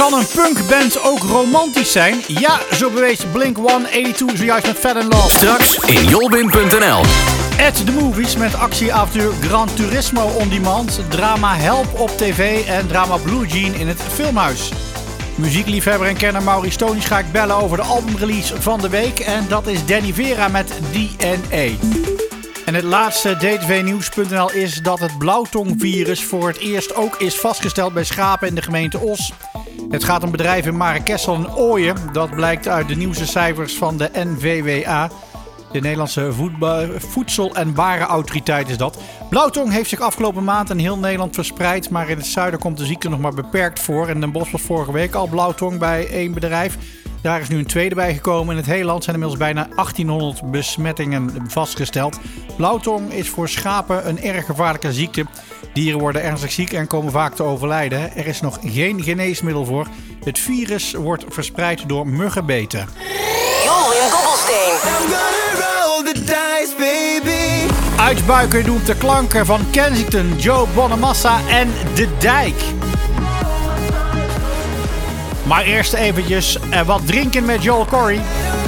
Kan een punkband ook romantisch zijn? Ja, zo bewees Blink-182 zojuist met Fat in Love. Straks in jolwin.nl. At the Movies met actieavontuur Gran Turismo On Demand, drama Help op tv en drama Blue Jean in het filmhuis. Muziekliefhebber en kenner Maurice Tonisch ga ik bellen over de albumrelease van de week en dat is Danny Vera met DNA. En het laatste dtvnieuws.nl is dat het blauwtongvirus voor het eerst ook is vastgesteld bij schapen in de gemeente Os. Het gaat om bedrijven in Marekessel en Ooyen. Dat blijkt uit de nieuwste cijfers van de NVWA. De Nederlandse Voedsel- en Warenautoriteit is dat. Blauwtong heeft zich afgelopen maand in heel Nederland verspreid. Maar in het zuiden komt de ziekte nog maar beperkt voor. En Den Bosch was vorige week al blauwtong bij één bedrijf. Daar is nu een tweede bijgekomen. In het hele land zijn inmiddels bijna 1800 besmettingen vastgesteld. Blauwtong is voor schapen een erg gevaarlijke ziekte. Dieren worden ernstig ziek en komen vaak te overlijden. Er is nog geen geneesmiddel voor. Het virus wordt verspreid door muggenbeten. Jolwin Dobbelsteen. Uitbuiken doet de klanken van Kensington, Joe Bonamassa en De Dijk. Maar eerst eventjes wat drinken met Joel Corry.